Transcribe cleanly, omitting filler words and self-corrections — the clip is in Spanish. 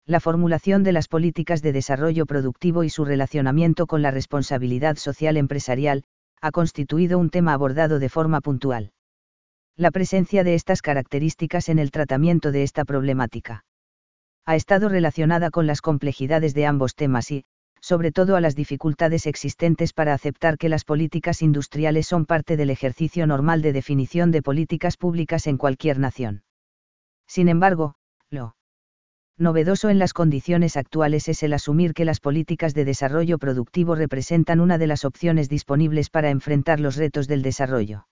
La formulación de las políticas de desarrollo productivo y su relacionamiento con la responsabilidad social empresarial, ha constituido un tema abordado de forma puntual. La presencia de estas características en el tratamiento de esta problemática ha estado relacionada con las complejidades de ambos temas y, sobre todo, a las dificultades existentes para aceptar que las políticas industriales son parte del ejercicio normal de definición de políticas públicas en cualquier nación. Sin embargo, lo novedoso en las condiciones actuales es el asumir que las políticas de desarrollo productivo representan una de las opciones disponibles para enfrentar los retos del desarrollo.